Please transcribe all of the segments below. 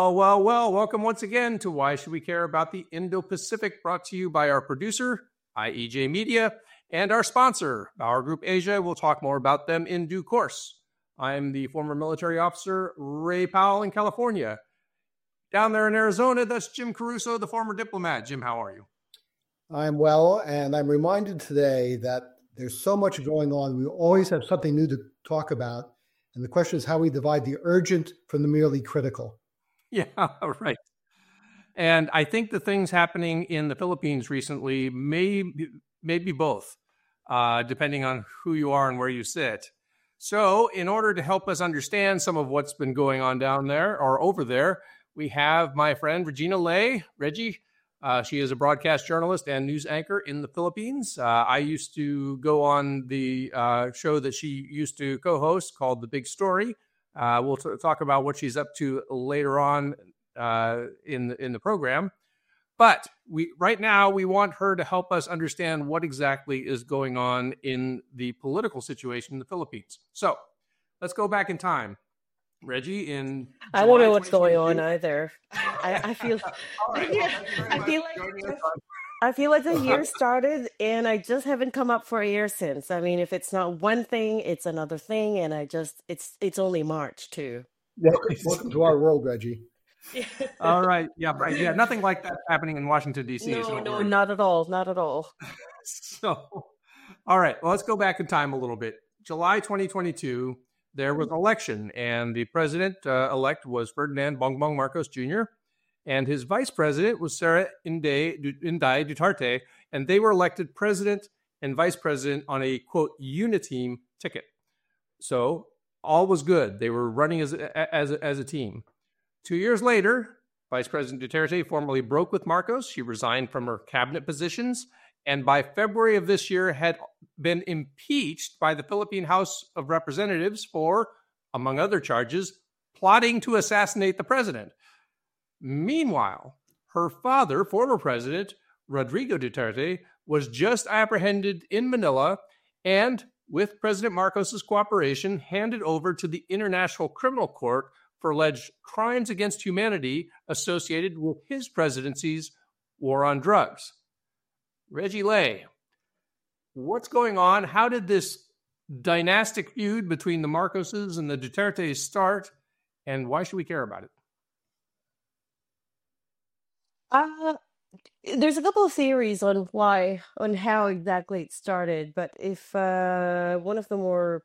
Well. Welcome once again to Why Should We Care About the Indo-Pacific, brought to you by our producer, IEJ Media, and our sponsor, Bauer Group Asia. We'll talk more about them in due course. I'm the former military officer, Ray Powell in California. Down there in Arizona, that's Jim Caruso, the former diplomat. Jim, how are you? I'm well, and I'm reminded today that there's so much going on. We always have something new to talk about. And the question is how we divide the urgent from the merely critical. Yeah, right. And I think the things happening in the Philippines recently may be both, depending on who you are and where you sit. So in order to help us understand some of what's been going on down there or over there, we have my friend Regina Lay. Reggie, she is a broadcast journalist and news anchor in the Philippines. I used to go on the show that she used to co-host called The Big Story. We'll talk about what she's up to later on in the program. But right now, we want her to help us understand what exactly is going on in the political situation in the Philippines. So let's go back in time. Reggie, in I don't know what's going on either. I feel I feel like the year started and I just haven't come up for a year since. I mean, if it's not one thing, it's another thing, and it's only March too. Welcome to our world, Reggie. All right. Yeah, right. Yeah, nothing like that happening in Washington, D.C. No, not at all. Not at all. So, all right. Well, let's go back in time a little bit. July 2022, there was an election, and the president elect was Ferdinand Bongbong Marcos Jr., and his vice president was Sara Inday Duterte, and they were elected president and vice president on a, quote, uniteam ticket. So all was good. They were running as a team. 2 years later, Vice President Duterte formally broke with Marcos. She resigned from her cabinet positions, and by February of this year had been impeached by the Philippine House of Representatives for, among other charges, plotting to assassinate the president. Meanwhile, her father, former president Rodrigo Duterte, was just apprehended in Manila and, with President Marcos's cooperation, handed over to the International Criminal Court for alleged crimes against humanity associated with his presidency's war on drugs. Reggie Lay, what's going on? How did this dynastic feud between the Marcoses and the Dutertes start, and why should we care about it? There's a couple of theories on how exactly it started, but if one of the more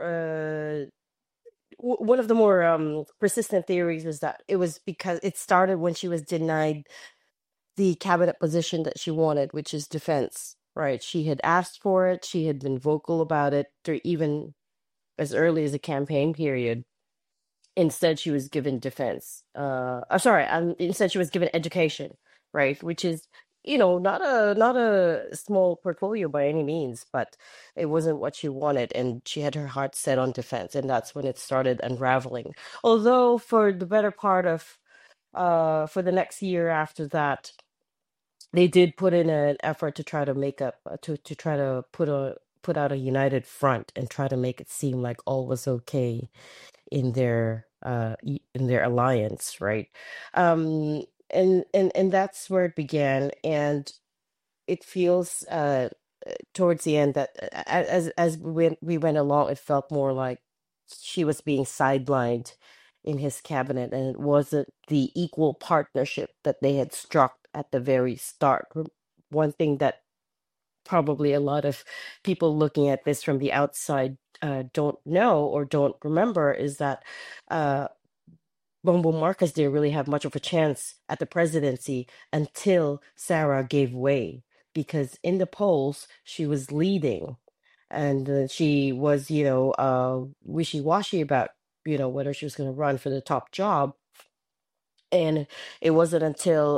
persistent theories is that it was because it started when she was denied the cabinet position that she wanted, which is defense, right? She had asked for it. She had been vocal about it even as early as the campaign period. Instead, she was given defense. Instead she was given education, right? Which is, not a small portfolio by any means, but it wasn't what she wanted, and she had her heart set on defense, and that's when it started unraveling. Although for the better part of, for the next year after that, they did put in an effort to try to make up, to try to put out a united front and try to make it seem like all was okay in their alliance, right? And that's where it began, and it feels towards the end that as we went along, it felt more like she was being sidelined in his cabinet, and it wasn't the equal partnership that they had struck at the very start. One thing that probably a lot of people looking at this from the outside don't know or don't remember is that Bongbong Marcos didn't really have much of a chance at the presidency until Sara gave way, because in the polls she was leading, and she was wishy-washy about whether she was going to run for the top job. And it wasn't until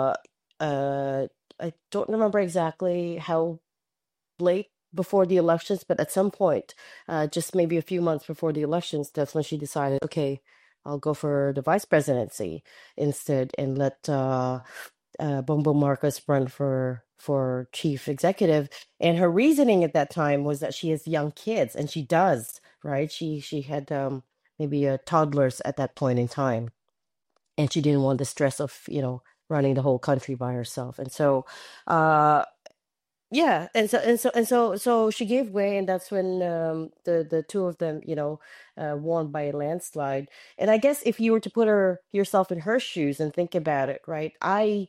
I don't remember exactly how late before the elections, but at some point, just maybe a few months before the elections, that's when she decided, okay, I'll go for the vice presidency instead and let Bongbong Marcos run for chief executive. And her reasoning at that time was that she has young kids, and she does, right? She had maybe toddlers at that point in time. and she didn't want the stress of, running the whole country by herself. And so, uh, yeah, and so she gave way, and that's when the two of them, won by a landslide. And I guess if you were to put yourself in her shoes and think about it, right? I,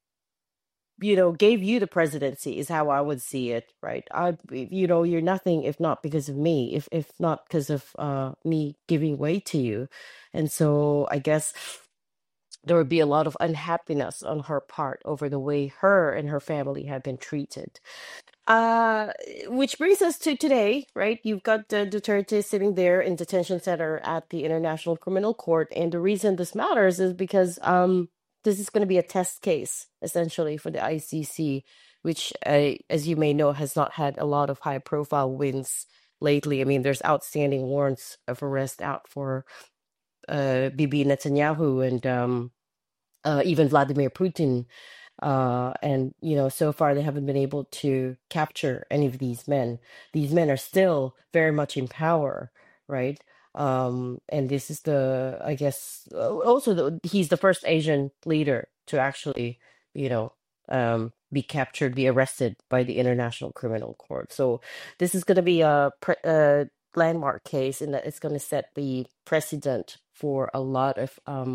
gave you the presidency is how I would see it, right? You're nothing if not because of me, if not because of me giving way to you. And so I guess there would be a lot of unhappiness on her part over the way her and her family have been treated. Uh, which brings us to today, right? You've got Duterte sitting there in detention center at the International Criminal Court, and the reason this matters is because this is going to be a test case essentially for the ICC, which, as you may know, has not had a lot of high-profile wins lately. I mean, there's outstanding warrants of arrest out for Bibi Netanyahu and even Vladimir Putin. And so far they haven't been able to capture any of these men. These men are still very much in power, right? And this is I guess, also he's the first Asian leader to actually, be captured, be arrested by the International Criminal Court. So this is going to be a landmark case in that it's going to set the precedent for a lot of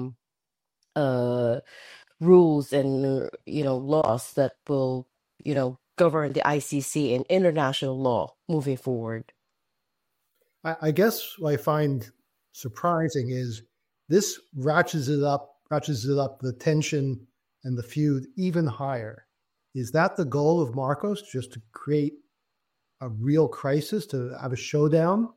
uh rules and laws that will govern the ICC and international law moving forward. I guess what I find surprising is this ratchets it up the tension and the feud even higher. Is that the goal of Marcos, just to create a real crisis, to have a showdown?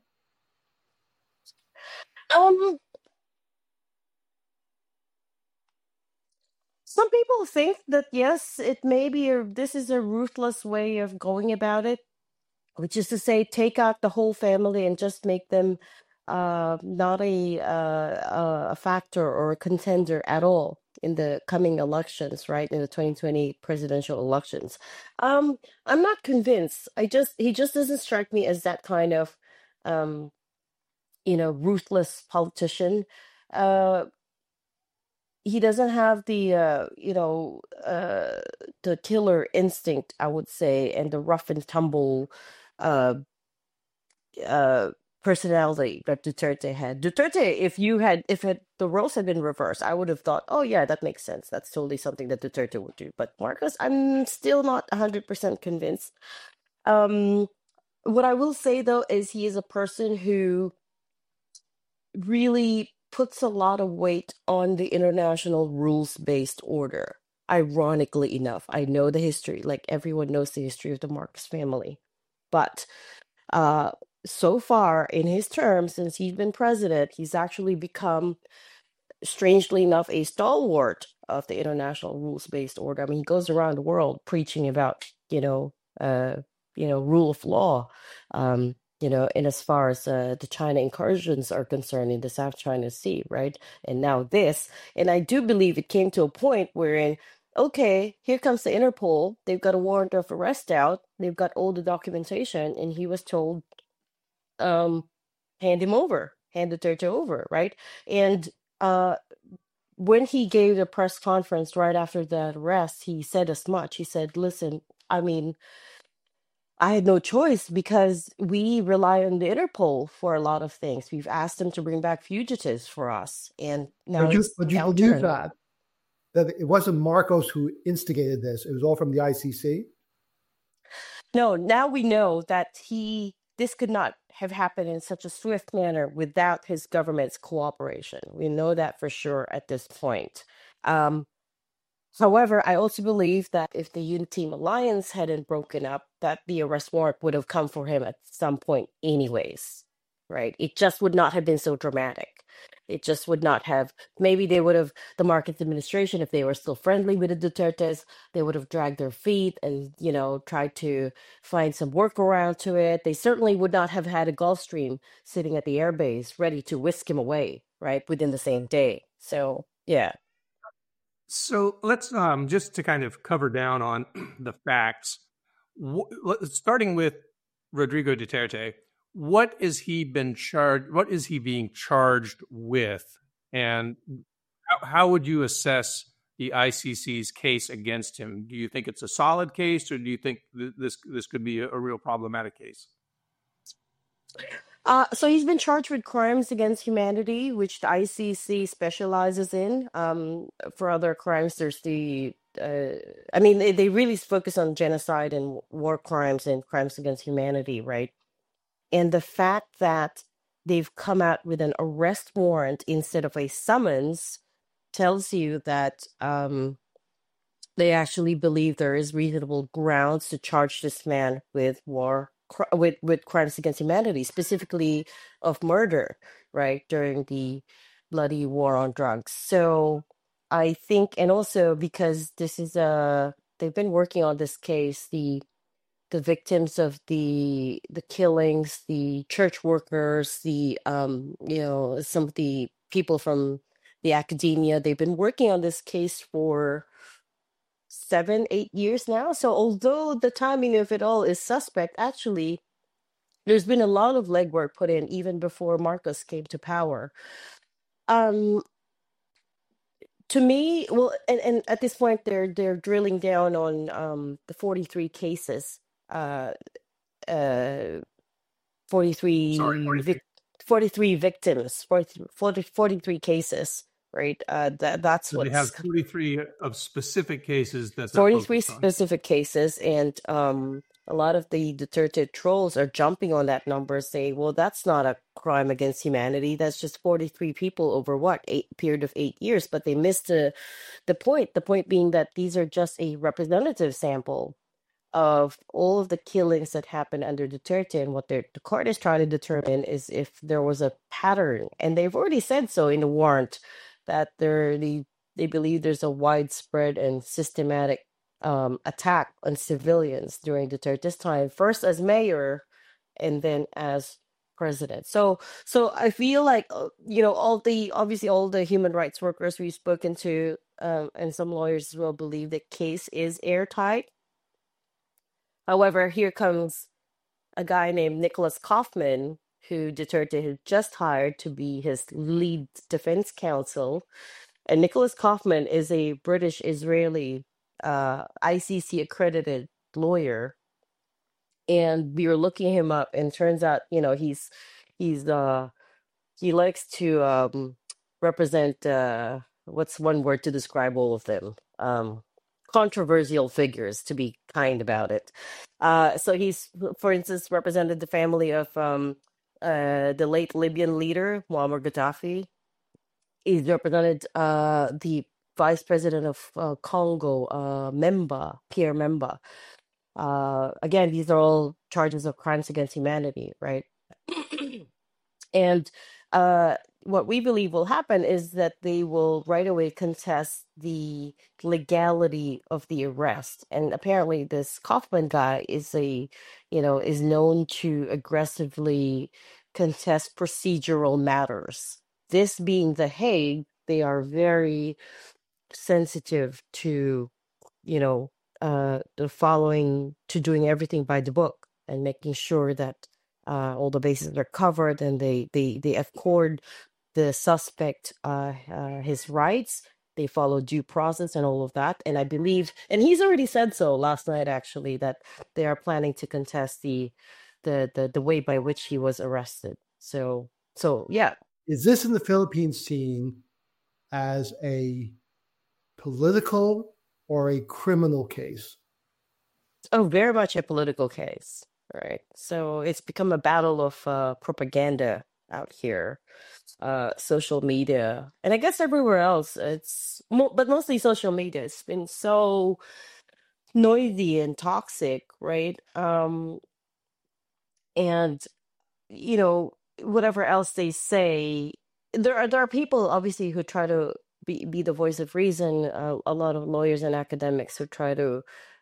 Some people think that yes, it may be this is a ruthless way of going about it, which is to say, take out the whole family and just make them not a factor or a contender at all in the coming elections, right? In the 2020 presidential elections. I'm not convinced. He just doesn't strike me as that kind of ruthless politician. He doesn't have the the killer instinct, I would say, and the rough and tumble uh, personality that Duterte had. Duterte, if the roles had been reversed, I would have thought, oh yeah, that makes sense. That's totally something that Duterte would do. But Marcos, I'm still not 100% convinced. What I will say though is he is a person who really puts a lot of weight on the international rules-based order. Ironically enough, I know the history, like everyone knows the history of the Marcos family. But so far in his term, since he's been president, he's actually become, strangely enough, a stalwart of the international rules-based order. I mean, he goes around the world preaching about, rule of law. And as far as the China incursions are concerned in the South China Sea, right? And now this, and I do believe it came to a point wherein, okay, here comes the Interpol. They've got a warrant of arrest out. They've got all the documentation, and he was told, hand Duterte over, right? And when he gave the press conference right after that arrest, he said as much. He said, listen, I mean, I had no choice because we rely on the Interpol for a lot of things. We've asked them to bring back fugitives for us, and now But you it's believe our turn. that it wasn't Marcos who instigated this? It was all from the ICC? No, now we know that this could not have happened in such a swift manner without his government's cooperation. We know that for sure at this point. However, I also believe that if the Uniteam Alliance hadn't broken up, that the arrest warrant would have come for him at some point anyways, right? It just would not have been so dramatic. It just would not have, maybe they would have, the Marcos administration, if they were still friendly with the Dutertes, they would have dragged their feet and, tried to find some workaround to it. They certainly would not have had a Gulfstream sitting at the airbase ready to whisk him away, right, within the same day. So, yeah. So let's just to kind of cover down on the facts, starting with Rodrigo Duterte. What is he being charged with, and how would you assess the ICC's case against him? Do you think it's a solid case, or do you think this could be a real problematic case? So he's been charged with crimes against humanity, which the ICC specializes in. For other crimes, there's I mean, they really focus on genocide and war crimes and crimes against humanity, right? And the fact that they've come out with an arrest warrant instead of a summons tells you that they actually believe there is reasonable grounds to charge this man with with crimes against humanity, specifically of murder, right, during the bloody war on drugs. So I think, and also because this is they've been working on this case, the victims of the killings, the church workers, the some of the people from the academia, they've been working on this case for 7, 8 years now. So although the timing of it all is suspect, actually there's been a lot of legwork put in even before Marcos came to power. Um, to me, well, and at this point they're drilling down on the 43 cases, uh, uh, 43 Sorry, 43. 43 victims, 43 cases, right? That's So they have what's 43 of specific cases that they're 43 focused on. specific cases, and a lot of the Duterte trolls are jumping on that number, saying, well, that's not a crime against humanity. That's just 43 people over what, period of 8 years. But they missed the point. The point being that these are just a representative sample of all of the killings that happened under Duterte. And what the court is trying to determine is if there was a pattern. And they've already said so in the warrant that they believe there's a widespread and systematic attack on civilians during Duterte's time, first as mayor and then as president. So I feel like obviously all the human rights workers we've spoken to, and some lawyers as well, believe the case is airtight. However, here comes a guy named Nicholas Kaufman, who Duterte had just hired to be his lead defense counsel. And Nicholas Kaufman is a British Israeli ICC accredited lawyer. And we were looking him up, and turns out, he likes to represent what's one word to describe all of them? Controversial figures, to be kind about it. So he's, for instance, represented the family of the late Libyan leader Muammar Gaddafi. He's represented the vice president of Congo, Pierre Memba. Again, these are all charges of crimes against humanity, right? And what we believe will happen is that they will right away contest the legality of the arrest. And apparently this Kaufman guy is known to aggressively contest procedural matters. This being The Hague, they are very sensitive to, to doing everything by the book and making sure that all the bases are covered, and they accord the suspect his rights. They follow due process and all of that. And I believe, and he's already said so last night, actually, that they are planning to contest the way by which he was arrested. So yeah. Is this in the Philippines seen as a political or a criminal case? Oh, very much a political case, right? So it's become a battle of propaganda out here, social media, and I guess everywhere else. But mostly social media. It's been so noisy and toxic, right? And whatever else they say, there are people obviously who try to be the voice of reason. A lot of lawyers and academics who try to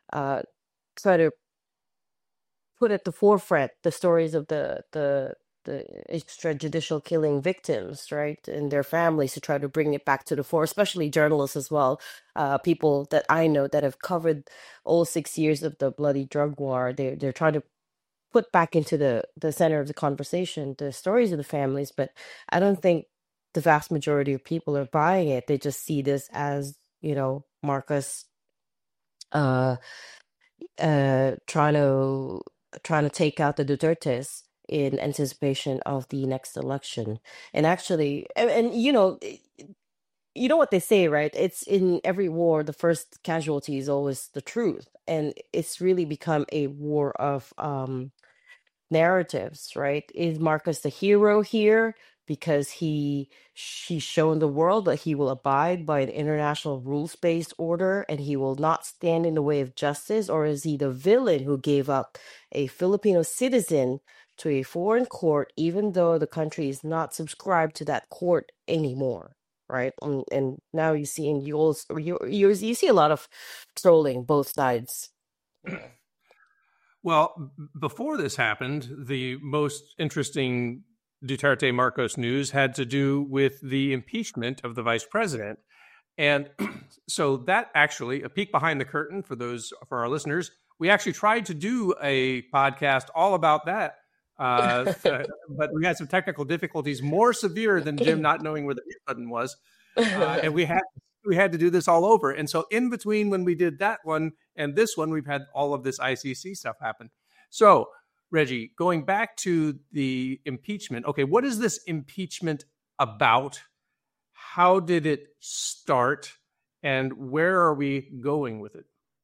put at the forefront the stories of the extrajudicial killing victims, right, and their families, to try to bring it back to the fore, especially journalists as well. People that I know that have covered all 6 years of the bloody drug war, they're trying to put back into the center of the conversation the stories of the families. But I don't think the vast majority of people are buying it. They just see this as, Marcos uh trying to take out the Dutertes in anticipation of the next election. And actually, and you know what they say, right? It's in every war, the first casualty is always the truth. And it's really become a war of narratives, right? Is Marcus the hero here because he's shown the world that he will abide by an international rules-based order and he will not stand in the way of justice? Or is he the villain who gave up a Filipino citizen to a foreign court, even though the country is not subscribed to that court anymore? Right. And now you see, and you see a lot of trolling both sides. Yeah. Well, before this happened, the most interesting Duterte Marcos news had to do with the impeachment of the vice president. And so that actually, a peek behind the curtain for our listeners, we actually tried to do a podcast all about that. But we had some technical difficulties more severe than Jim not knowing where the mute button was. And we had to do this all over. And so in between when we did that one and this one, we've had all of this ICC stuff happen. So, Reggie, going back to the impeachment. Okay, what is this impeachment about? How did it start? And where are we going with it?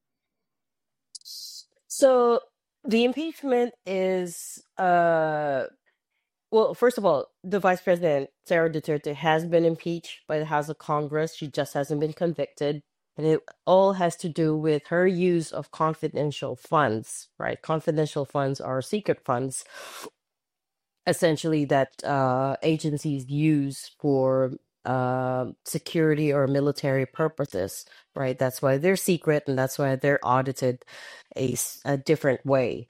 So the impeachment is, well, first of all, the vice president, Sara Duterte, has been impeached by the House of Congress. She just hasn't been convicted. And it all has to do with her use of confidential funds, right? Confidential funds are secret funds, essentially, that agencies use for security or military purposes, right? That's why they're secret, and that's why they're audited a different way.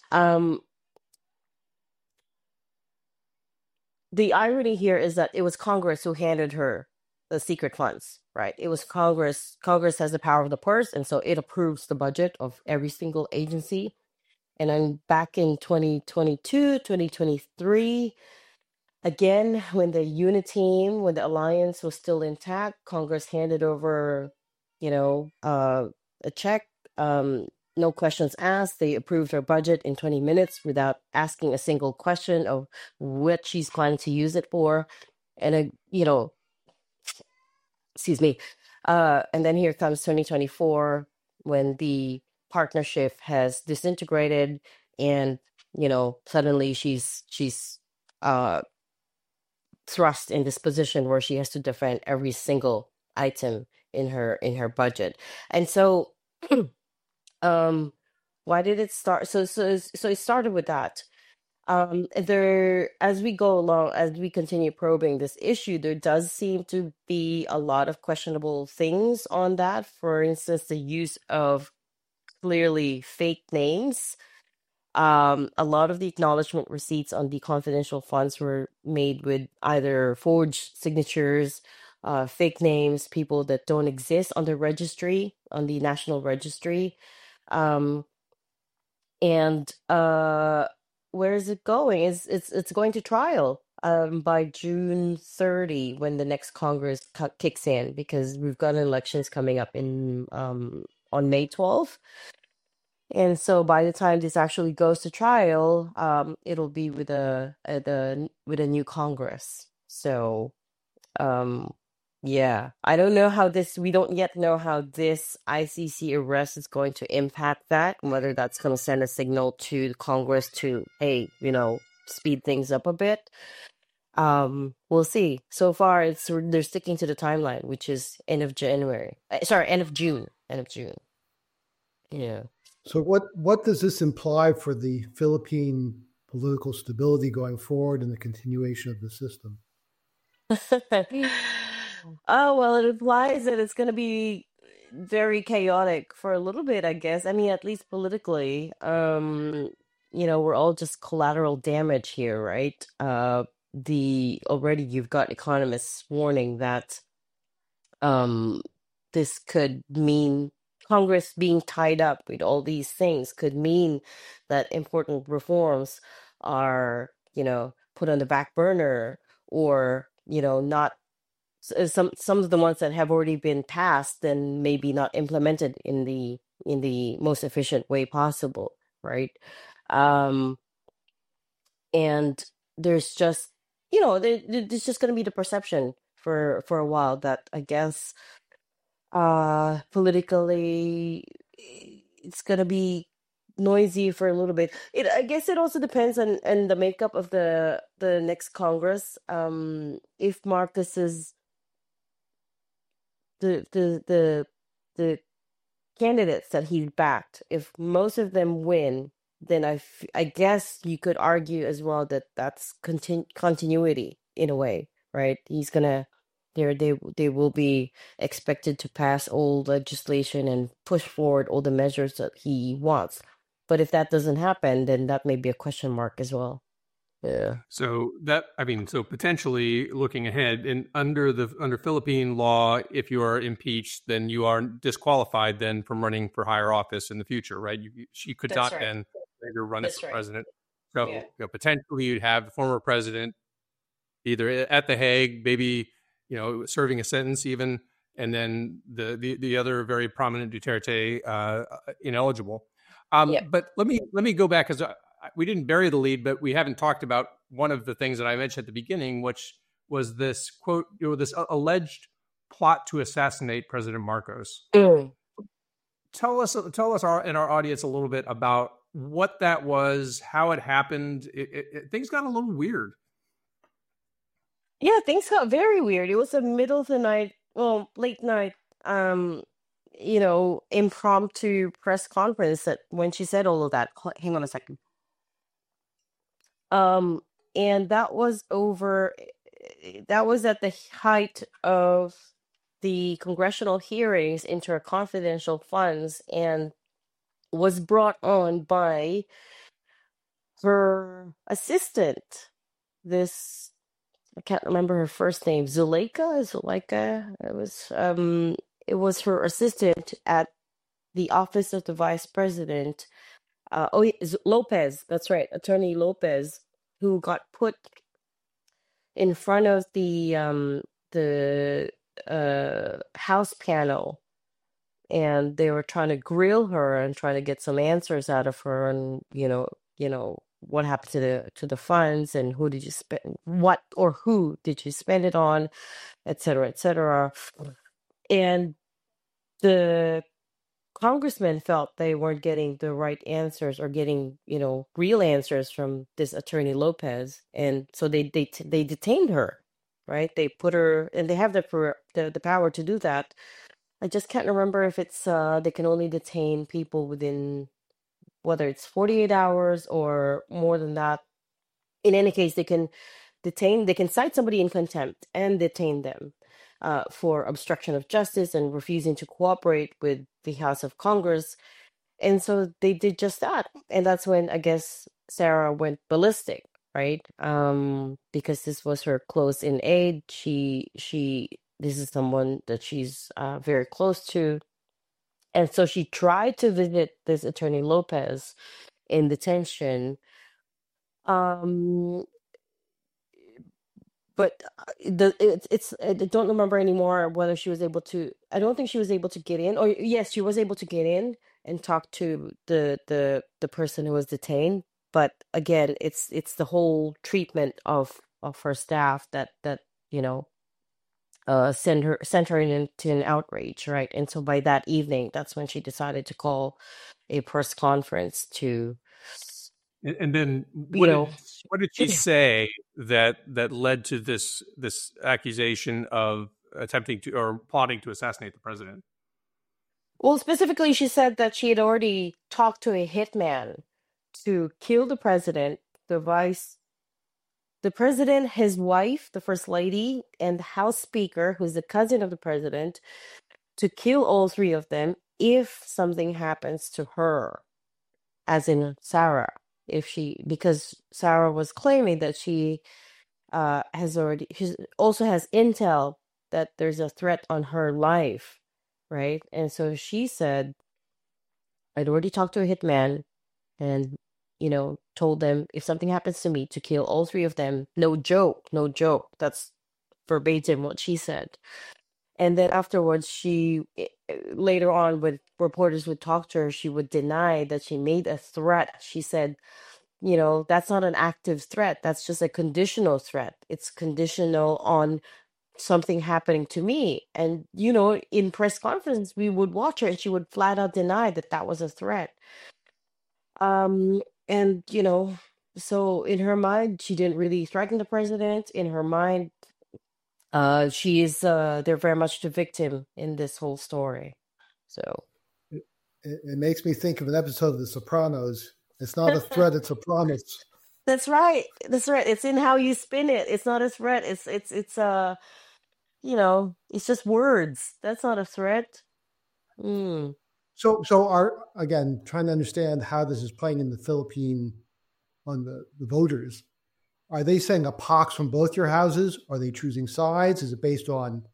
The irony here is that it was Congress who handed her the secret funds, right? It was Congress. Congress has the power of the purse, and so it approves the budget of every single agency. And then back in 2022, 2023, again, when the UNITEAM, when the alliance was still intact, Congress handed over, a check, no questions asked. They approved her budget in 20 minutes without asking a single question of what she's planning to use it for. And, excuse me. And then here comes 2024 when the partnership has disintegrated and, suddenly she's thrust in this position where she has to defend every single item in her budget. And so why did it start? So it started with that. There, as we go along, as we continue probing this issue, there does seem to be a lot of questionable things on that. For instance, the use of clearly fake names. A lot of the acknowledgement receipts on the confidential funds were made with either forged signatures, fake names, people that don't exist on the registry, on the national registry. And where is it going? It's going to trial by June 30 when the next Congress kicks in, because we've got elections coming up in on May 12th. And so by the time this actually goes to trial, it'll be with a new Congress. So yeah, I don't know how we don't yet know how this ICC arrest is going to impact that, whether that's going to send a signal to Congress to, hey, speed things up a bit. We'll see. So far, they're sticking to the timeline, which is end of June. End of June. Yeah. So what does this imply for the Philippine political stability going forward and the continuation of the system? Oh, well, it implies that it's going to be very chaotic for a little bit, I guess. I mean, at least politically. We're all just collateral damage here, right? Already you've got economists warning that this could mean Congress being tied up with all these things could mean that important reforms are, put on the back burner, or not some of the ones that have already been passed, then maybe not implemented in the most efficient way possible, right? Um, and there's just there's just going to be the perception for a while that I guess politically it's going to be noisy for a little bit. I guess it also depends on the makeup of the next Congress. If Marcus is the candidates that he's backed, if most of them win, then I guess you could argue as well that that's continuity in a way, right? He's gonna they will be expected to pass all legislation and push forward all the measures that he wants. But if that doesn't happen, then that may be a question mark as well. Yeah. So potentially looking ahead, and under Philippine law, if you are impeached, then you are disqualified then from running for higher office in the future, right? She could That's not right. then later run That's for right. president. So Yeah. potentially you'd have the former president either at the Hague, maybe serving a sentence even, and then the other very prominent Duterte ineligible. Yep. But let me go back, because we didn't bury the lead, but we haven't talked about one of the things that I mentioned at the beginning, which was this quote, this alleged plot to assassinate President Marcos. Tell us and our audience a little bit about what that was, how it happened. Things got a little weird. Yeah, things got very weird. It was a middle of the night, well, late night, impromptu press conference that when she said all of that. Hang on a second. And that was at the height of the congressional hearings into her confidential funds, and was brought on by her assistant. This, I can't remember her first name. Zuleika. It was her assistant at the office of the vice president. Lopez. That's right, Attorney Lopez, who got put in front of the House panel, and they were trying to grill her and try to get some answers out of her, and what happened to the funds, and who did you spend what, or who did you spend it on, etc., etc. And the congressmen felt they weren't getting the right answers, or getting real answers from this Attorney Lopez, and so they detained her, right? They put her, and they have the power to do that. I just can't remember if it's they can only detain people within, whether it's 48 hours or more than that. In any case, they can cite somebody in contempt and detain them for obstruction of justice and refusing to cooperate with the House of Congress. And so they did just that. And that's when, I guess, Sarah went ballistic, right? Because this was her close-in aide. This is someone that she's very close to. And so she tried to visit this Attorney Lopez in detention. But I don't remember anymore whether she was able to. I don't think she was able to get in. Or yes, she was able to get in and talk to the person who was detained. But again, it's the whole treatment of her staff that sent her into an outrage, right? And so by that evening, that's when she decided to call a press conference to, And then what did she say that led to this accusation of attempting to, or plotting to assassinate the president? Well, specifically, she said that she had already talked to a hitman to kill the president, the president, his wife, the first lady, and the House Speaker, who's the cousin of the president, to kill all three of them if something happens to her, as in Sarah. Because Sarah was claiming that she she also has intel that there's a threat on her life, right? And so she said, I'd already talked to a hitman and told them if something happens to me, to kill all three of them. No joke, no joke. That's verbatim what she said. And then afterwards, later on, when reporters would talk to her, she would deny that she made a threat. She said, that's not an active threat. That's just a conditional threat. It's conditional on something happening to me. And, in press conference, we would watch her and she would flat out deny that that was a threat. And, so in her mind, she didn't really threaten the president. In her mind, they're very much the victim in this whole story. So it makes me think of an episode of The Sopranos. It's not a threat, it's a promise. That's right. That's right. It's in how you spin it. It's not a threat. It's it's just words. That's not a threat. Mm. So again, trying to understand how this is playing in the Philippine on the voters. Are they saying a pox from both your houses? Are they choosing sides? Is it based on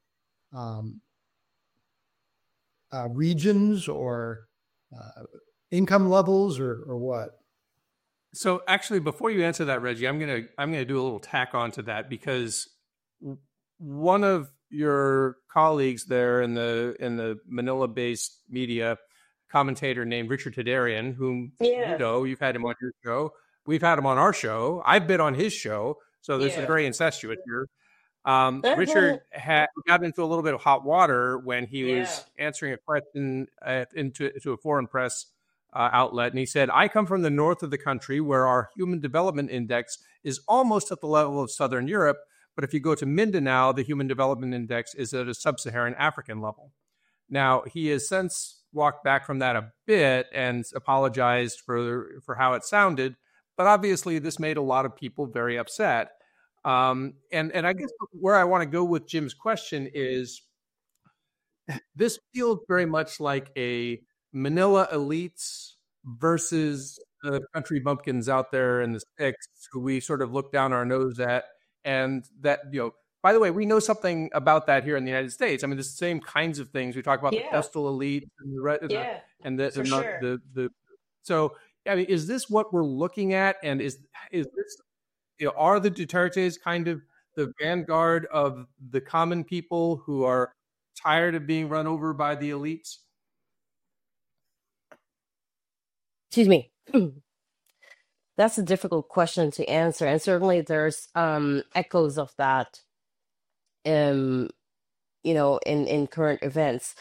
regions or income levels or what? So actually, before you answer that, Reggie, I'm gonna do a little tack on to that, because one of your colleagues there in the Manila-based media, commentator named Richard Tadarian, whom you've had him on your show. We've had him on our show. I've been on his show, so this is very incestuous here. Richard got into a little bit of hot water when he was answering a question to a foreign press outlet, and he said, "I come from the north of the country where our Human Development Index is almost at the level of Southern Europe, but if you go to Mindanao, the Human Development Index is at a sub-Saharan African level." Now, he has since walked back from that a bit and apologized for how it sounded, but obviously this made a lot of people very upset. And I guess where I want to go with Jim's question is, this feels very much like a Manila elites versus the country bumpkins out there in the sticks who we sort of look down our nose at. And that, by the way, we know something about that here in the United States. I mean, the same kinds of things. We talk about the postal elite and so, I mean, is this what we're looking at? And is this, are the Dutertes kind of the vanguard of the common people who are tired of being run over by the elites? Excuse me. That's a difficult question to answer, and certainly there's echoes of that, in current events.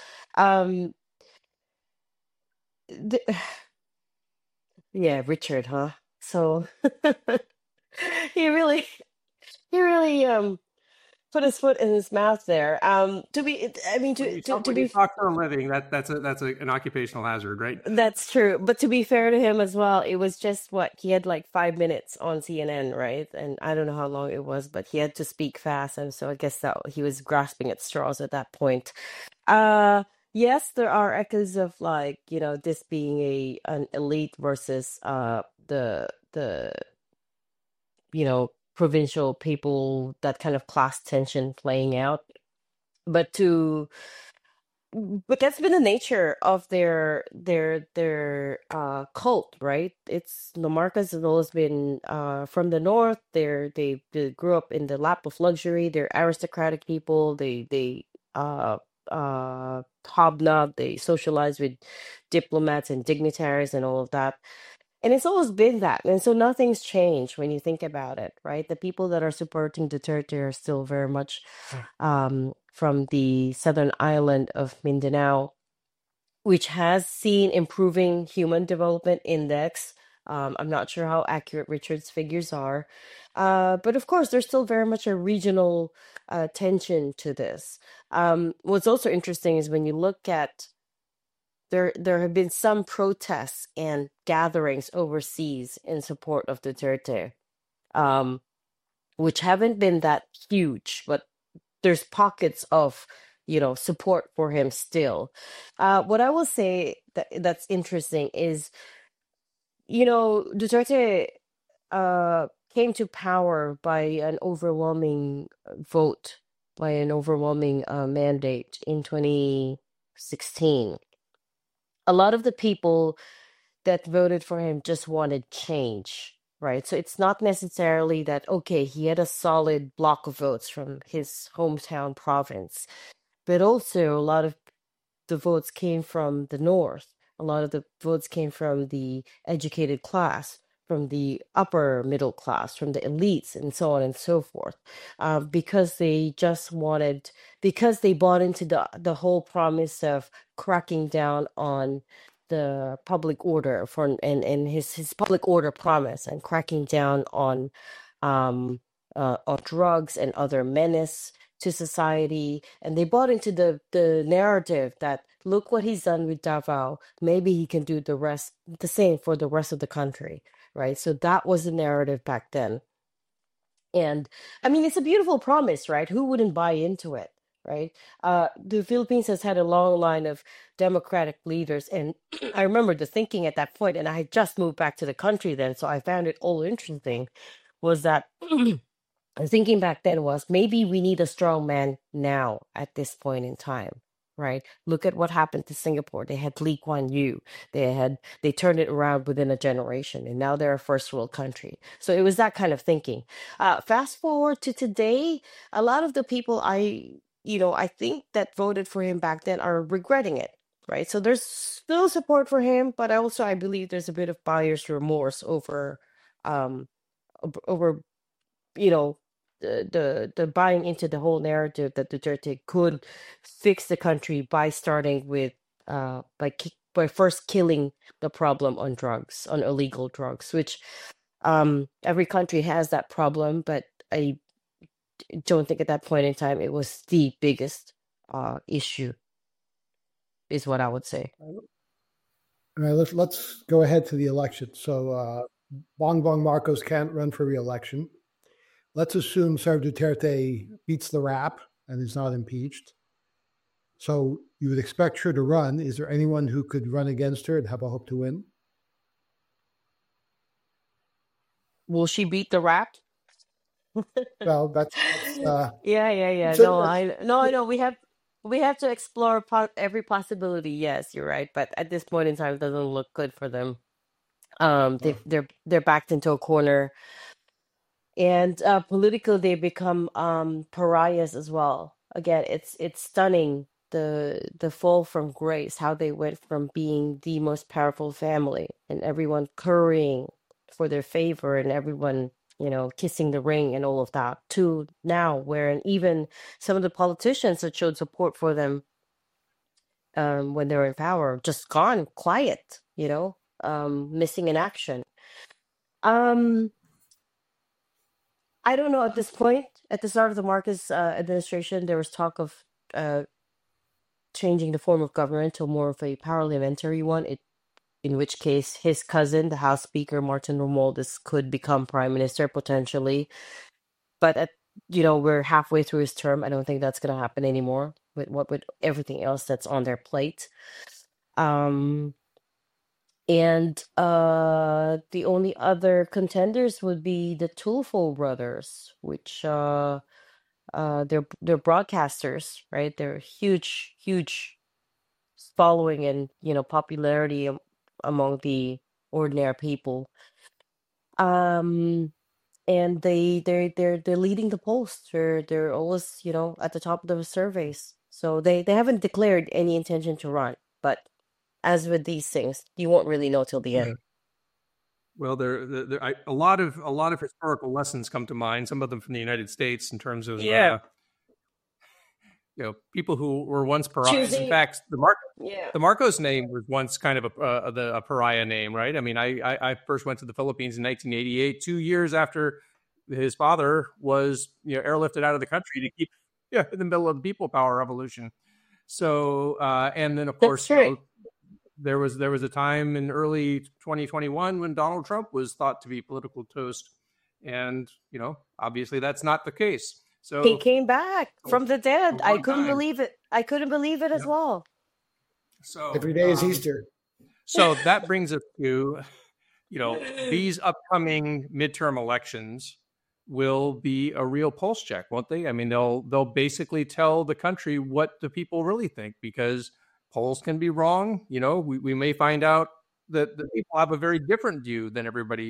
Richard, huh? So he really put his foot in his mouth there. To be talk for a living, that's an occupational hazard, right? That's true. But to be fair to him as well, it was just he had like 5 minutes on CNN, right? And I don't know how long it was, but he had to speak fast, and so I guess that he was grasping at straws at that point. Yes, there are echoes of this being an elite versus the provincial people, that kind of class tension playing out. But that's been the nature of their cult, right? It's the Marcos has always been from the north. They grew up in the lap of luxury. They're aristocratic people. They hobnob. They socialize with diplomats and dignitaries and all of that. And it's always been that. And so nothing's changed when you think about it, right? The people that are supporting Duterte are still very much from the southern island of Mindanao, which has seen improving Human Development Index. I'm not sure how accurate Richard's figures are. But of course, there's still very much a regional tension to this. What's also interesting is when you look at there have been some protests and gatherings overseas in support of Duterte, which haven't been that huge, but there's pockets of support for him still. What I will say that's interesting is, Duterte came to power by an overwhelming vote, by an overwhelming mandate in 2016. A lot of the people that voted for him just wanted change. right? So it's not necessarily that, okay, he had a solid block of votes from his hometown province, but also a lot of the votes came from the north. A lot of the votes came from the educated class, from the upper middle class, from the elites, and so on and so forth, because they just wanted, because they bought into the whole promise of cracking down on the public order for and his public order promise and cracking down on drugs and other menace to society, and they bought into the narrative that look what he's done with Davao, maybe he can do the same for the rest of the country, right? So that was the narrative back then. And I mean, it's a beautiful promise, right? Who wouldn't buy into it, right? The Philippines has had a long line of democratic leaders, and I remember the thinking at that point, and I had just moved back to the country then, so I found it all interesting, was that thinking back then was maybe we need a strong man now at this point in time, right? Look at what happened to Singapore. They had Lee Kuan Yew. They turned it around within a generation, and now they're a first world country. So it was that kind of thinking. Fast forward to today, a lot of the people I think that voted for him back then are regretting it. Right. So there's still support for him, but I believe there's a bit of buyer's remorse um over you know the buying into the whole narrative that Duterte could fix the country by starting with by first killing the problem on drugs, on illegal drugs, which every country has that problem, but I don't think at that point in time it was the biggest issue, is what I would say. All right, let's go ahead to the election. So Bongbong Marcos can't run for re-election. Let's assume Sara Duterte beats the rap and is not impeached. So you would expect her to run. Is there anyone who could run against her and have a hope to win? Will she beat the rap? Well, that's Yeah. so No, I know. We have to explore every possibility. Yes, you're right. But at this point in time, it doesn't look good for them. They're backed into a corner, and politically they become pariahs as well. Again, it's stunning the fall from grace, how they went from being the most powerful family and everyone currying for their favor and everyone kissing the ring and all of that, to now where even some of the politicians that showed support for them when they were in power just gone quiet, missing in action. um I don't know, at this point, at the start of the Marcos administration, there was talk of uh, changing the form of government to more of a parliamentary one. In which case, his cousin, the House Speaker Martin Romualdez, could become prime minister potentially. But we're halfway through his term. I don't think that's going to happen anymore with everything else that's on their plate. Um, and the only other contenders would be the Tulfo brothers, which they're broadcasters, right? They're huge following and popularity among the ordinary people. Um, and they're leading the polls. They're always at the top of the surveys. So they haven't declared any intention to run, but as with these things, you won't really know till the end. Well, a lot of historical lessons come to mind. Some of them from the United States, in terms of people who were once pariahs. In fact, the Marcos name was once kind of a pariah name, right? I mean, I first went to the Philippines in 1988, 2 years after his father was airlifted out of the country to keep in the middle of the People Power Revolution. So and then of course there was a time in early 2021 when Donald Trump was thought to be political toast, and obviously that's not the case. So he came back from the dead. I couldn't believe it. I couldn't believe it as well. So every day is Easter. So that brings us to, these upcoming midterm elections will be a real pulse check, won't they? I mean, they'll basically tell the country what the people really think, because polls can be wrong. We may find out that the people have a very different view than everybody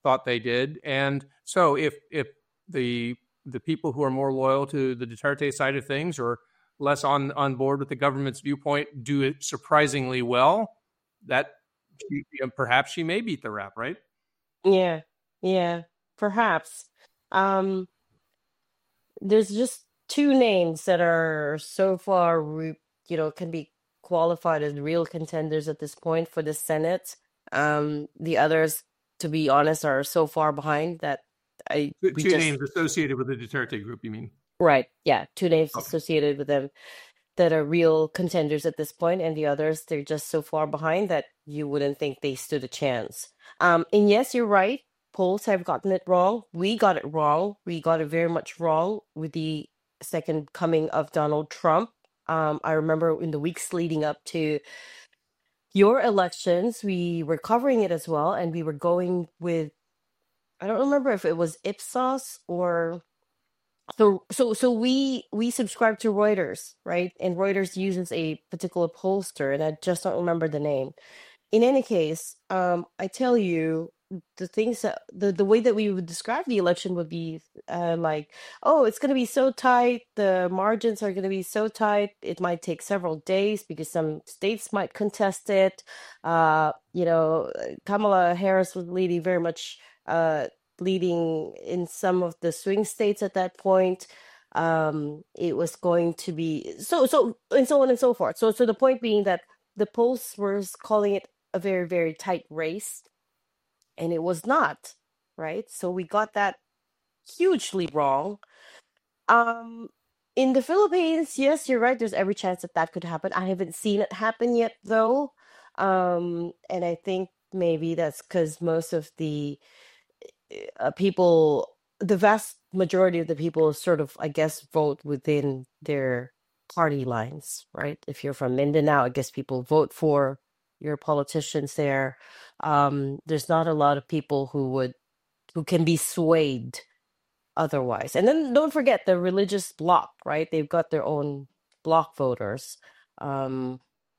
thought they did. And so if the people who are more loyal to the Duterte side of things or less on board with the government's viewpoint do it surprisingly well, that perhaps she may beat the rap, right? Yeah, yeah, perhaps. Um, there's just two names that are so far, can be qualified as real contenders at this point for the Senate. The others, to be honest, are so far behind that two names associated with the Duterte group, you mean? Right. Yeah, two names associated with them that are real contenders at this point, and the others, they're just so far behind that you wouldn't think they stood a chance. And yes, you're right. Polls have gotten it wrong. We got it wrong. We got it very much wrong with the second coming of Donald Trump. I remember in the weeks leading up to your elections, we were covering it as well, and we were going with, I don't remember if it was Ipsos or so we subscribe to Reuters, right? And Reuters uses a particular pollster, and I just don't remember the name. In any case, I tell you, the things that the way that we would describe the election would be like, oh, it's going to be so tight, the margins are going to be so tight, it might take several days because some states might contest it. Kamala Harris was leading very much leading in some of the swing states at that point. It was going to be so and so on and so forth. So the point being that the polls were calling it a very, very tight race, and it was not, right? So we got that hugely wrong. In the Philippines, yes, you're right. There's every chance that that could happen. I haven't seen it happen yet, though. And I think maybe that's because most of the people, the vast majority of the people sort of, I guess, vote within their party lines, right? If you're from Mindanao, I guess people vote for your politicians there. There's not a lot of people who can be swayed otherwise. And then don't forget the religious bloc, right? They've got their own bloc voters. I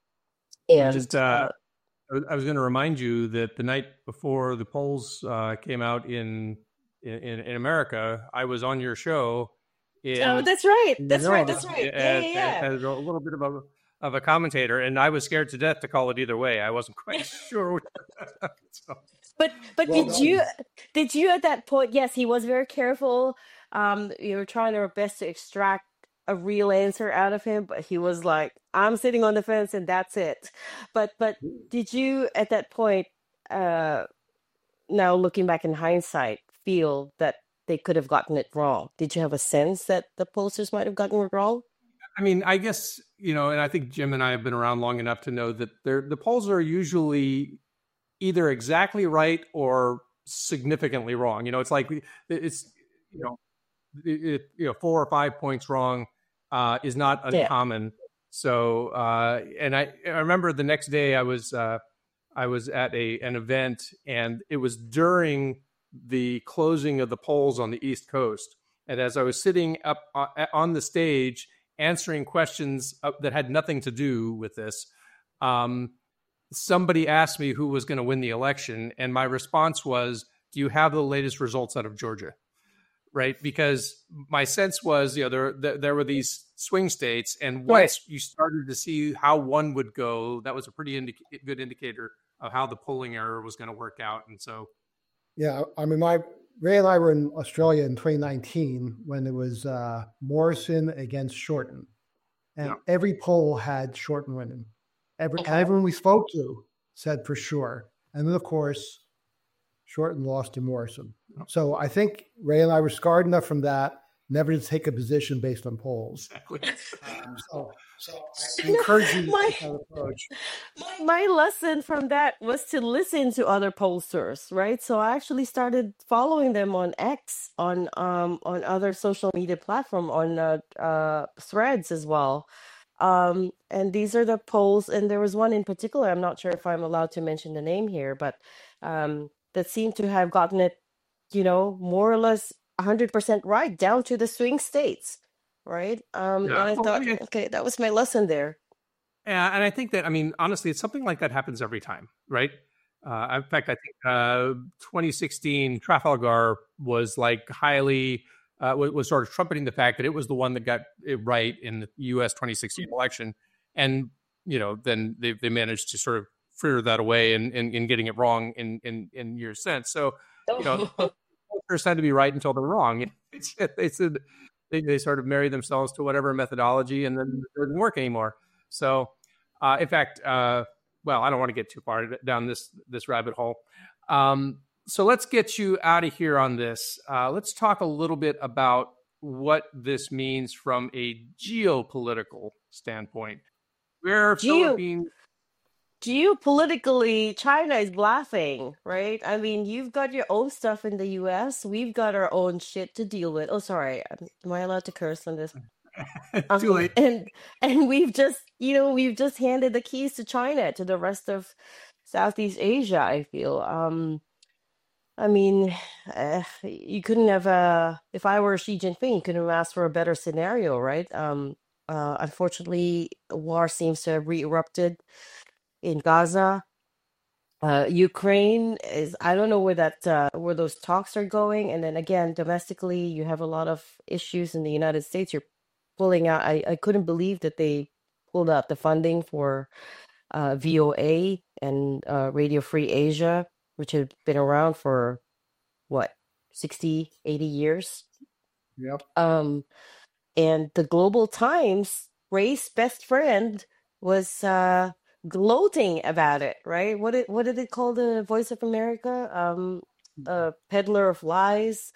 was going to remind you that the night before the polls came out in America, I was on your show. Oh, that's right. That's right. As a little bit of a commentator, and I was scared to death to call it either way. I wasn't quite sure. So. But did you at that point? Yes, he was very careful. You were trying our best to extract a real answer out of him, but he was like, I'm sitting on the fence and that's it. But did you at that point, now looking back in hindsight, feel that they could have gotten it wrong? Did you have a sense that the pollsters might have gotten it wrong? I mean, I guess, and I think Jim and I have been around long enough to know that the polls are usually either exactly right or significantly wrong. It's like it's 4 or 5 points wrong is not uncommon. Yeah. So and I remember the next day I was at an event, and it was during the closing of the polls on the East Coast. And as I was sitting up on the stage answering questions that had nothing to do with this, somebody asked me who was going to win the election, and my response was, do you have the latest results out of Georgia? Right? Because my sense was, there were these swing states, and once you started to see how one would go, that was a pretty good indicator of how the polling error was going to work out. And so, yeah, I mean, Ray and I were in Australia in 2019 when it was Morrison against Shorten, and every poll had Shorten winning. Everyone we spoke to said for sure. And then, of course, Shorten lost to Morrison. So I think Ray and I were scarred enough from that never to take a position based on polls. Exactly. So I encourage you to approach. My lesson from that was to listen to other pollsters, right? So I actually started following them on X, on other social media platform, on Threads as well. And these are the polls, and there was one in particular, I'm not sure if I'm allowed to mention the name here, but that seemed to have gotten it, more or less 100% right, down to the swing states, right? And I thought, okay, that was my lesson there. Yeah, and I think that, honestly, it's something like that happens every time, right? In fact, I think 2016 Trafalgar was like highly was sort of trumpeting the fact that it was the one that got it right in the U.S. 2016 election, and then they managed to sort of fritter that away and getting it wrong in years since. So voters tend to be right until they're wrong. They sort of marry themselves to whatever methodology, and then it doesn't work anymore. So, in fact, well, I don't want to get too far down this rabbit hole. So let's get you out of here on this. Let's talk a little bit about what this means from a geopolitical standpoint. Where Philippines. Geopolitically, China is laughing, right? I mean, you've got your own stuff in the US. We've got our own shit to deal with. Oh, sorry. Am I allowed to curse on this? Too late. And we've just handed the keys to China to the rest of Southeast Asia, I feel. I mean, you couldn't have, if I were Xi Jinping, couldn't have asked for a better scenario, right? Unfortunately, war seems to have re-erupted in Gaza. Ukraine is, I don't know where those talks are going. And then again, domestically, you have a lot of issues in the United States. You're pulling out, I couldn't believe that they pulled out the funding for VOA and Radio Free Asia, which had been around for 60, 80 years. Yep. And the Global Times, Ray's best friend, was gloating about it, right? What did it call the Voice of America? Peddler of lies.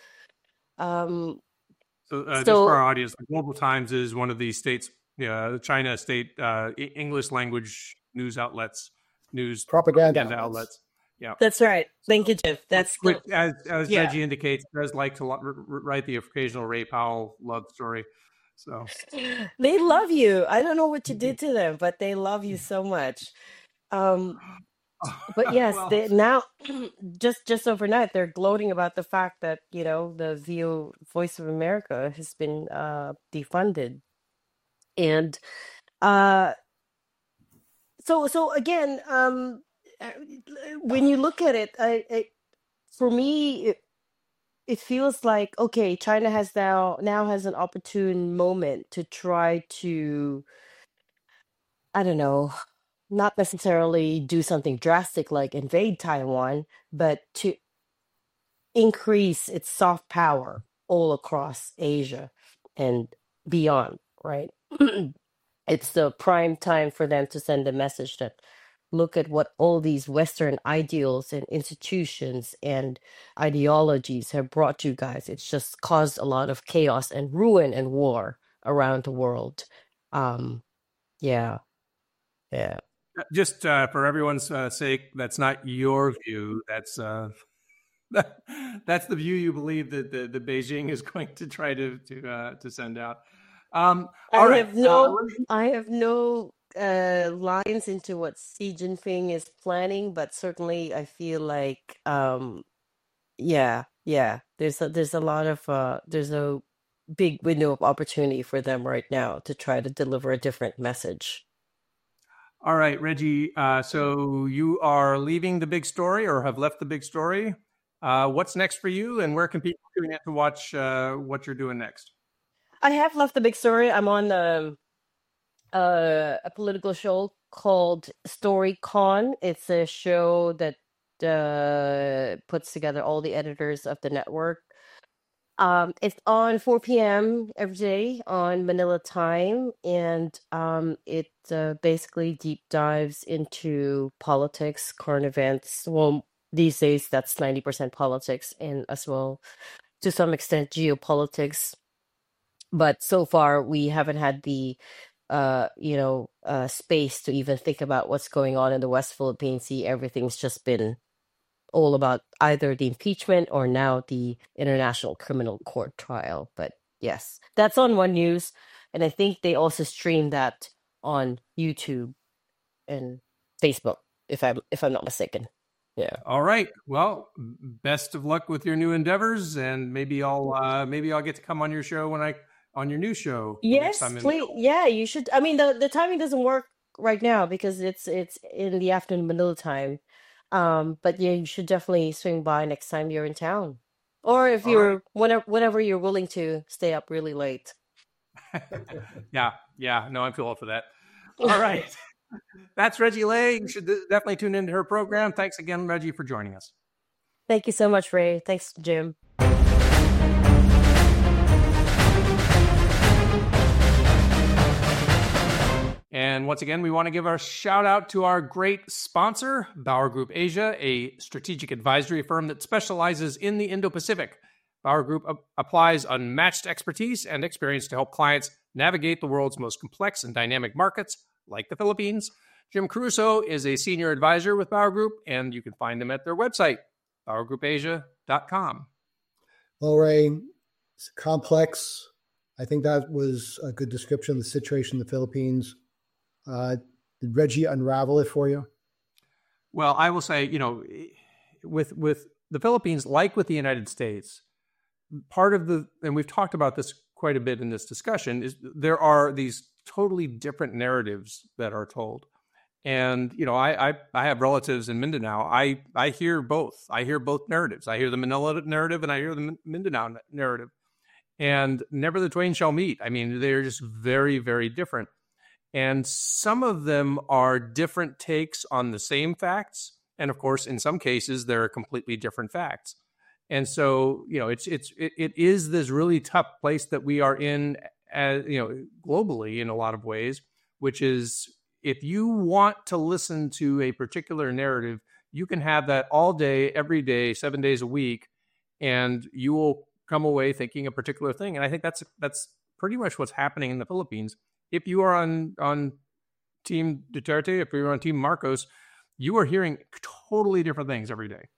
So just for our audience, the Global Times is one of the states, the China state English language news outlets, propaganda outlets. Yeah, that's right. Thank you, Jeff. That's which, as Reggie indicates, does like to write the occasional Ray Powell love story. So they love you. I don't know what you did to them, but they love you so much. But yes, well, they now just overnight they're gloating about the fact that the Voice of America has been defunded, and so again, when you look at it, for me, it feels like, okay, China has now has an opportune moment to try to, I don't know, not necessarily do something drastic like invade Taiwan, but to increase its soft power all across Asia and beyond, right? It's the prime time for them to send a message that, look at what all these Western ideals and institutions and ideologies have brought you guys. It's just caused a lot of chaos and ruin and war around the world. Yeah. Just for everyone's sake, that's not your view. That's that's the view you believe that the Beijing is going to try to send out. I have no lines into what Xi Jinping is planning, but certainly I feel like there's a lot of there's a big window of opportunity for them right now to try to deliver a different message. All right, Reggie, so you are leaving the big story or have left the big story. What's next for you, and where can people tune in to watch what you're doing next? I have left the big story. I'm on a political show called StoryCon. It's a show that puts together all the editors of the network. It's on 4 p.m. every day on Manila time, and it basically deep dives into politics, current events. Well, these days that's 90% politics, and as well to some extent geopolitics. But so far we haven't had the space to even think about what's going on in the West Philippine Sea. Everything's just been all about either the impeachment or now the International Criminal Court trial. But yes, that's on One News, and I think they also stream that on YouTube and Facebook, if I'm not mistaken. Yeah. All right. Well, best of luck with your new endeavors, and maybe I'll get to come on your show on your new show. Yes, please. Yeah, you should. I mean, the timing doesn't work right now because it's in the afternoon Manila time. But yeah, you should definitely swing by next time you're in town, or if All right. you're whenever you're willing to stay up really late. Yeah. No, I'm too old for that. All right. That's Reggie Lay. You should definitely tune into her program. Thanks again, Reggie, for joining us. Thank you so much, Ray. Thanks, Jim. And once again, we want to give our shout out to our great sponsor, Bauer Group Asia, a strategic advisory firm that specializes in the Indo-Pacific. Bauer Group applies unmatched expertise and experience to help clients navigate the world's most complex and dynamic markets, like the Philippines. Jim Caruso is a senior advisor with Bauer Group, and you can find them at their website, BauerGroupAsia.com. Well, Ray, it's complex. I think that was a good description of the situation in the Philippines. Did Reggie unravel it for you? Well, I will say, with the Philippines, like with the United States, part of and we've talked about this quite a bit in this discussion, is there are these totally different narratives that are told. And, I have relatives in Mindanao. I hear both. I hear both narratives. I hear the Manila narrative and I hear the Mindanao narrative. And never the twain shall meet. I mean, they're just very, very different. And some of them are different takes on the same facts. And of course, in some cases, they're completely different facts. And so, it is this really tough place that we are in, globally in a lot of ways, which is, if you want to listen to a particular narrative, you can have that all day, every day, 7 days a week, and you will come away thinking a particular thing. And I think that's pretty much what's happening in the Philippines. If you are on Team Duterte, if you're on Team Marcos, you are hearing totally different things every day.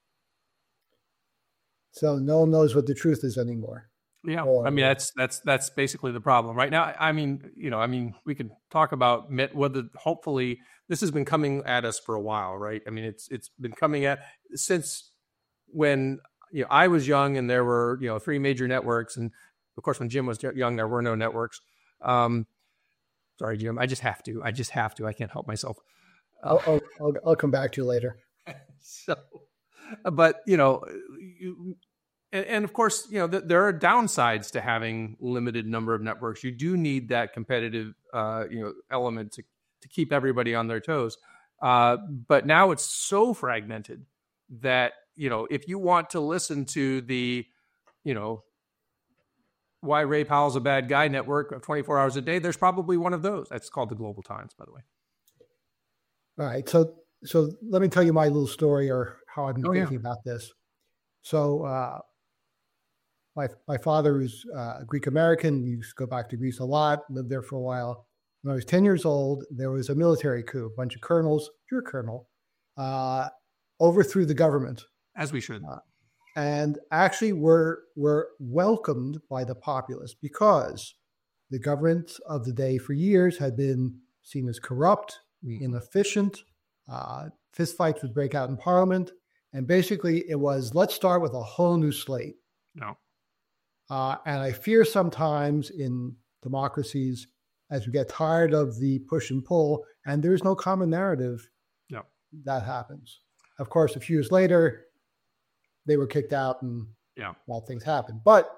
So no one knows what the truth is anymore. Yeah, I mean that's basically the problem right now. I mean, we could talk about whether hopefully this has been coming at us for a while, right? I mean, it's been coming at since when I was young and there were 3 major networks, and of course when Jim was young there were no networks. Sorry, Jim. I just have to. I can't help myself. I'll come back to you later. But and of course, there are downsides to having limited number of networks. You do need that competitive, element to keep everybody on their toes. But now it's so fragmented that if you want to listen to the, Why Ray Powell's a Bad Guy network of 24 hours a day, there's probably one of those. That's called the Global Times, by the way. All right. So let me tell you my little story, or how I've been thinking about this. So my father is Greek American. He used to go back to Greece a lot, lived there for a while. When I was 10 years old, there was a military coup. A bunch of colonels, your colonel, overthrew the government. As we should. And actually were welcomed by the populace, because the government of the day for years had been seen as corrupt, inefficient. Fistfights would break out in Parliament. And basically it was, let's start with a whole new slate. No. And I fear sometimes in democracies, as we get tired of the push and pull, and there's no common narrative, that happens. Of course, a few years later, they were kicked out and bad things happened. But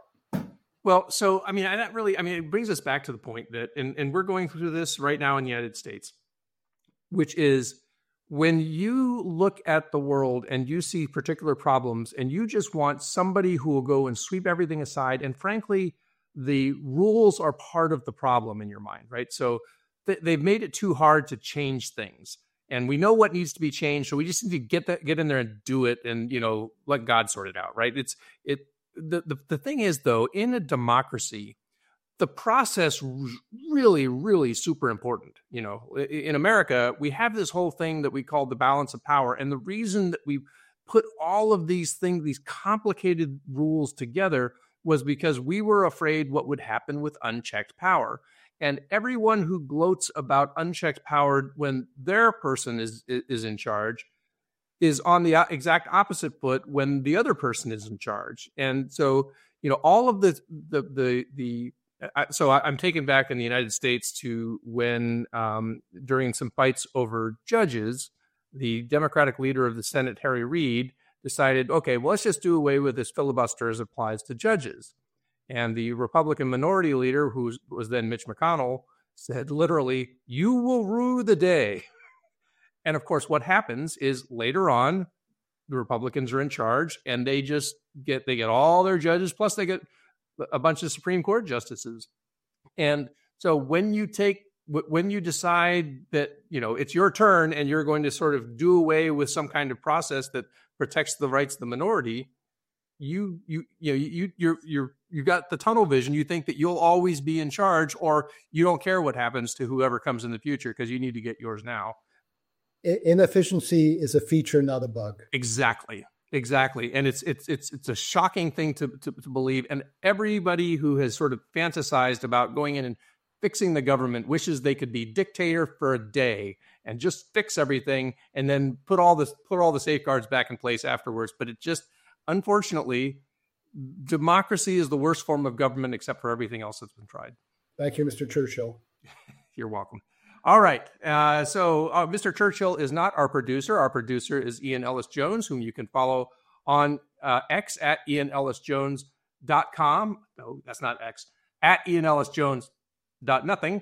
so I mean, it brings us back to the point that, and we're going through this right now in the United States, which is when you look at the world and you see particular problems and you just want somebody who will go and sweep everything aside. And frankly, the rules are part of the problem in your mind, right? So they've made it too hard to change things. And we know what needs to be changed. So we just need to get in there and do it and, let God sort it out, right? The thing is, though, in a democracy, the process really, really super important. In America, we have this whole thing that we call the balance of power. And the reason that we put all of these things, these complicated rules together, was because we were afraid what would happen with unchecked power. And everyone who gloats about unchecked power when their person is in charge is on the exact opposite foot when the other person is in charge. And so, all of so I'm taken back in the United States to when during some fights over judges, the Democratic leader of the Senate, Harry Reid, decided, okay, well, let's just do away with this filibuster as it applies to judges. And the Republican minority leader, who was then Mitch McConnell, said literally, "You will rue the day." And of course, what happens is later on, the Republicans are in charge, and they get all their judges, plus they get a bunch of Supreme Court justices. And so when you decide that, it's your turn and you're going to sort of do away with some kind of process that protects the rights of the minority, you've got the tunnel vision. You think that you'll always be in charge, or you don't care what happens to whoever comes in the future because you need to get yours now. Inefficiency is a feature, not a bug. Exactly. And it's a shocking thing to believe. And everybody who has sort of fantasized about going in and fixing the government wishes they could be dictator for a day and just fix everything and then put all the safeguards back in place afterwards. But it just, unfortunately, democracy is the worst form of government except for everything else that's been tried. Thank you, Mr. Churchill. You're welcome. All right. So Mr. Churchill is not our producer. Our producer is Ian Ellis Jones, whom you can follow on X at IanEllisJones.com. No, that's not X. At IanEllisJones.nothing.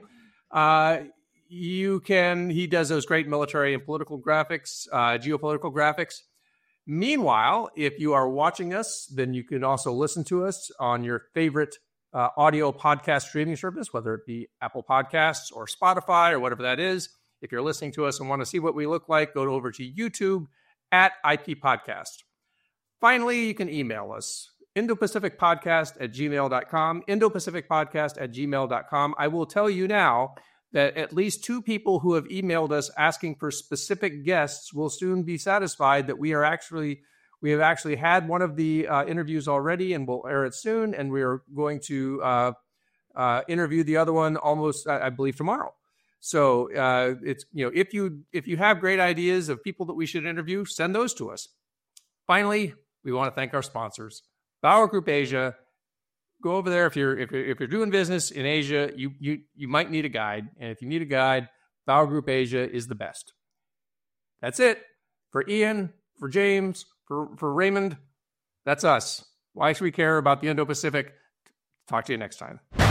He does those great military and political graphics, geopolitical graphics. Meanwhile, if you are watching us, then you can also listen to us on your favorite audio podcast streaming service, whether it be Apple Podcasts or Spotify or whatever that is. If you're listening to us and want to see what we look like, go over to YouTube at IP Podcast. Finally, you can email us, IndoPacificPodcast@gmail.com, IndoPacificPodcast@gmail.com. I will tell you now that at least 2 people who have emailed us asking for specific guests will soon be satisfied that we have actually had one of the interviews already, and we'll air it soon. And we are going to interview the other one almost, I believe, tomorrow. So it's if you have great ideas of people that we should interview, send those to us. Finally, we want to thank our sponsors, Bauer Group Asia. Go over there if you're doing business in Asia. You might need a guide, and if you need a guide, Bauer Group Asia is the best. That's it for Ian, for James. For Raymond, that's us. Why should we care about the Indo-Pacific? Talk to you next time.